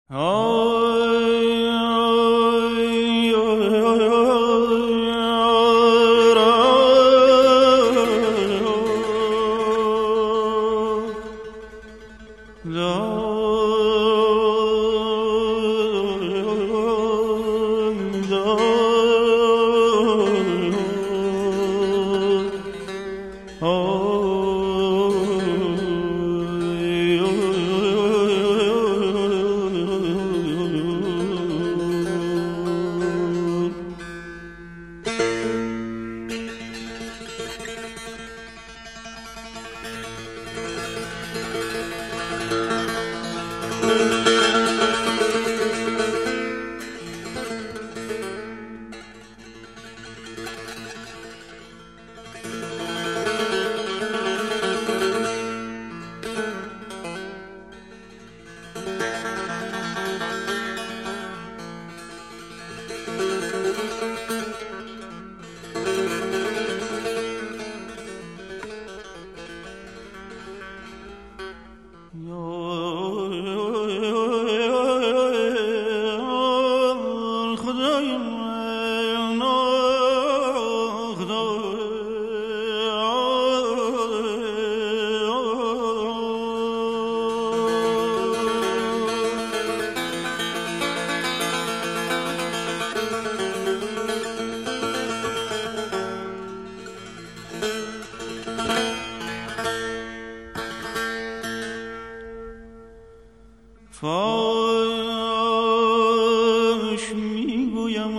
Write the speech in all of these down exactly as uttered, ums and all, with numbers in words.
فاش میگویم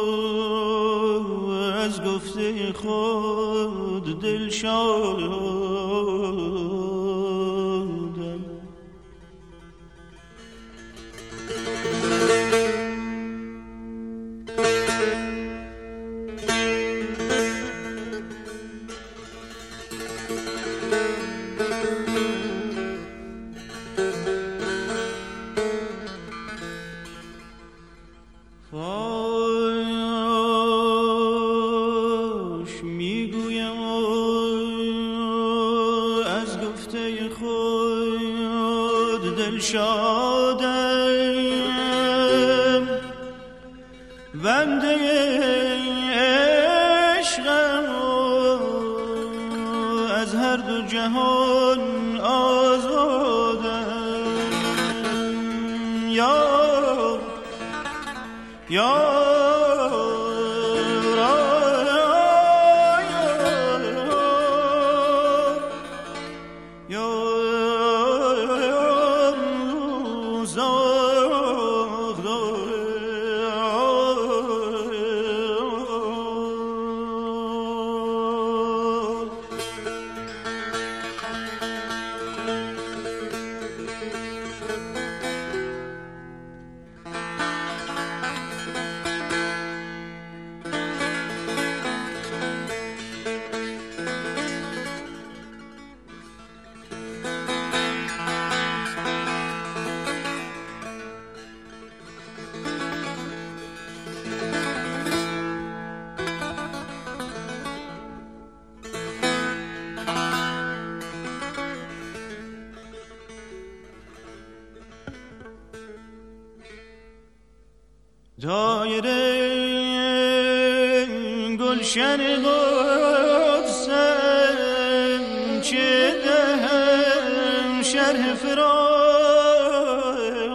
از گفته خود دل شادم، فاش میگویم از گفته خود دل شادم، بنده عشقم از هر دو جهان آزادم. یا یا دایره گلشن قدسم چه دهم شرح فراق،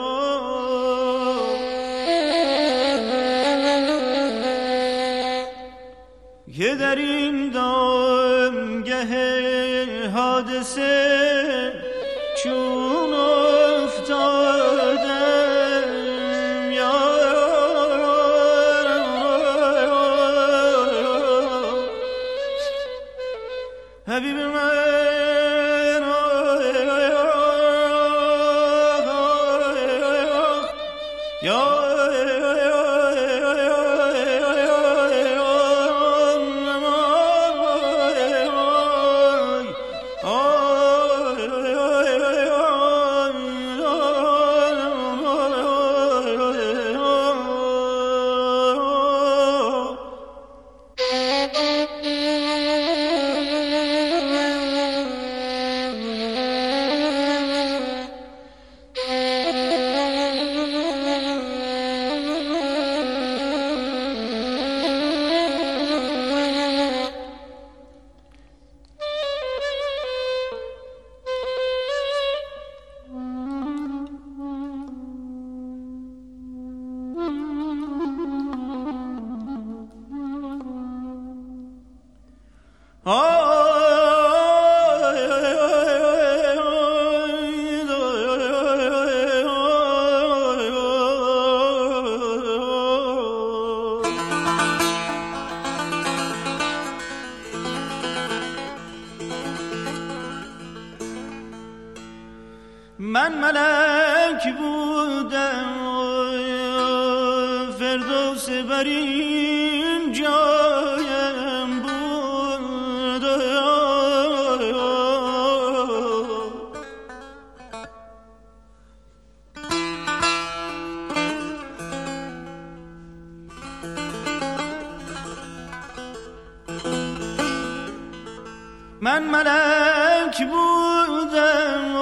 که در این دامگه حادثه چون افتادم. حبیب من یا من ملک بودم فردوس برین جایم بود. من ملک بودم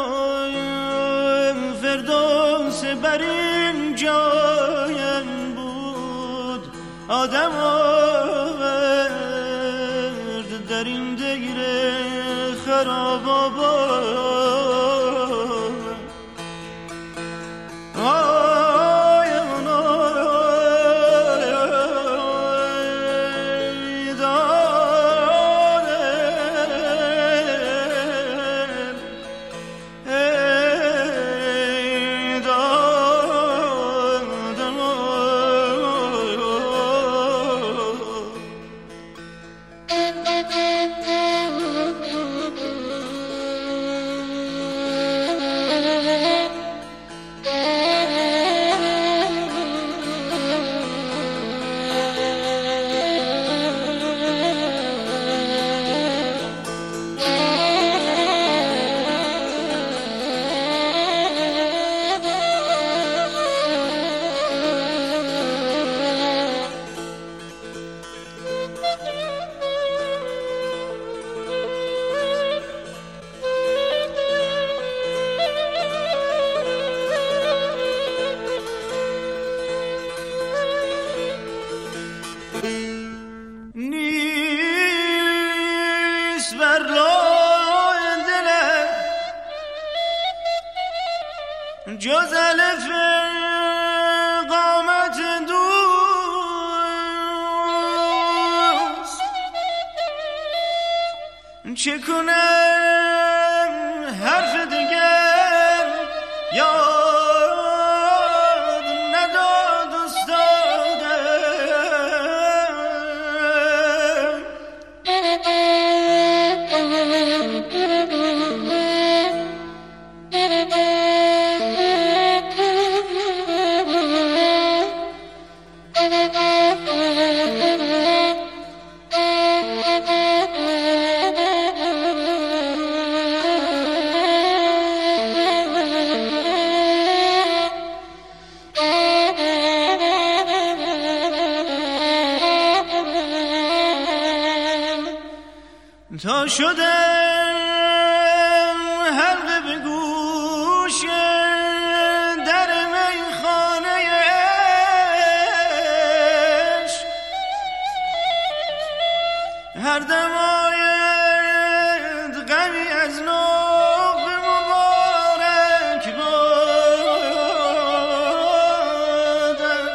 فردوس برین جایم بود. آدم آورد در این دیر خراب آباد. جز الف قامت دوست چه کنم حرف دیگر یاد نداد استادم. تا شدم حلقه به گوش در میخانه عشق، هر دم آید غمی از نو به مبارک بادم.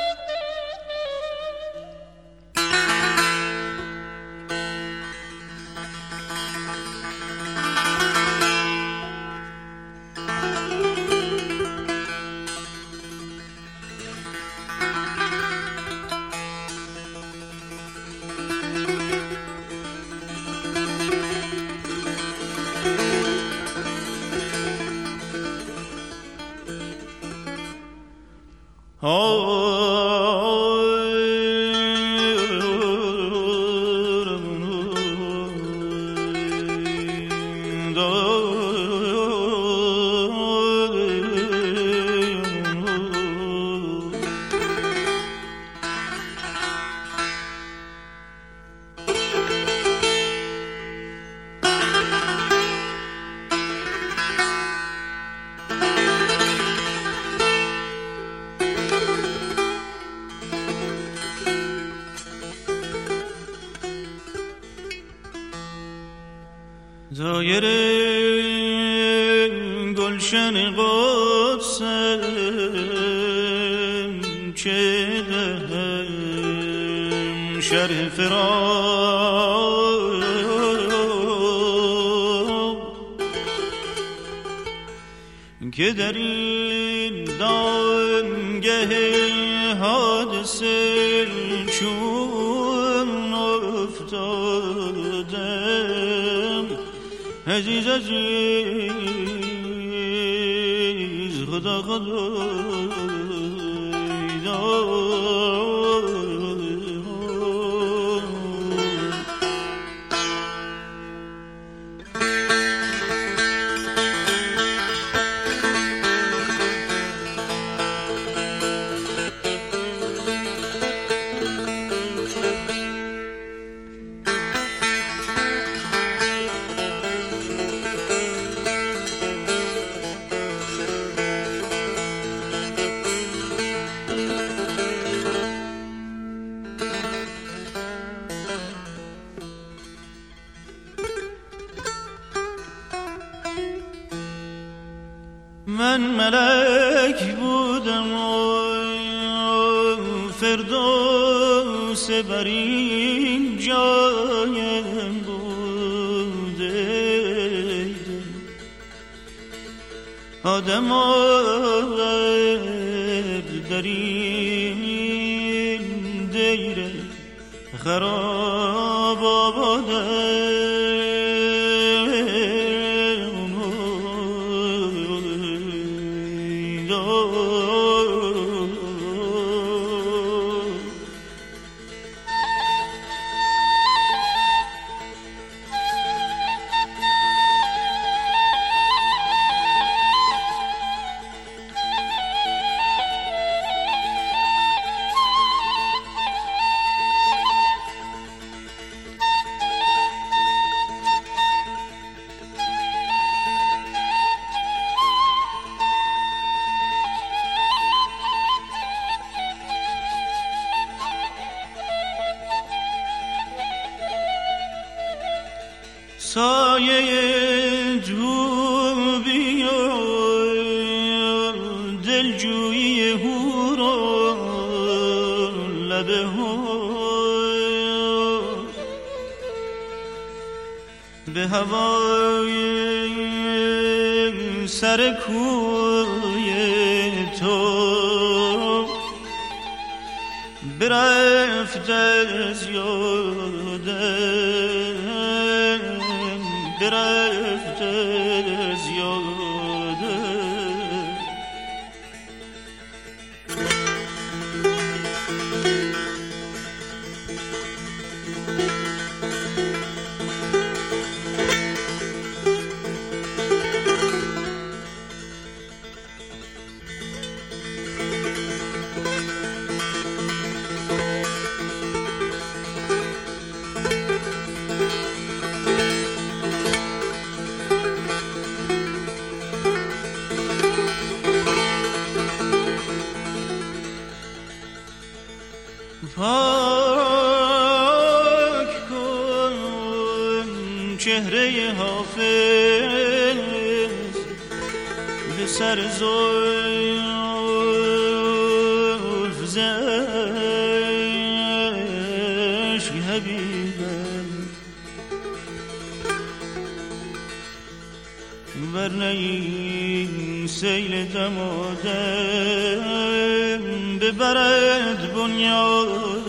دایر گلشن قدسم چه دهم شرح فراق که در این دامگه حادثه چون افتادم عزیز عزیز من ملک بودم و فردوس بر این جایم بوده، آدم در این دیره خراب آباده. سایه جوبی و دلجویی هور و لبه به هوای سر کوی تو برفت از یادم، برفت از یادم. پاک کن چهره حافظ به سر زلف زشک حبیبم، ورنه این سیل دمادم ببرد بنیاد.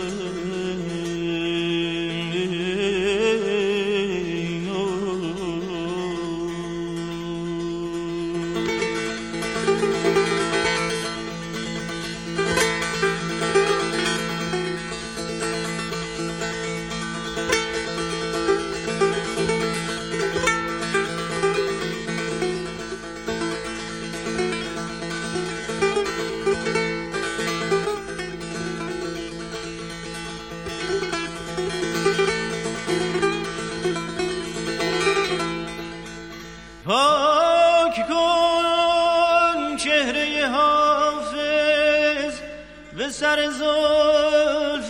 پاک کن چهره حافظ به سر زلف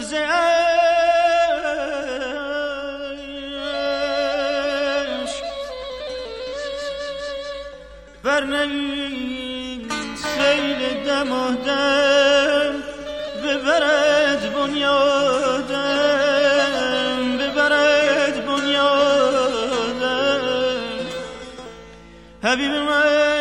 زشک، ورنه این سیل دمادم ببرد بنیادم، ببرد بنیادم. حبیب من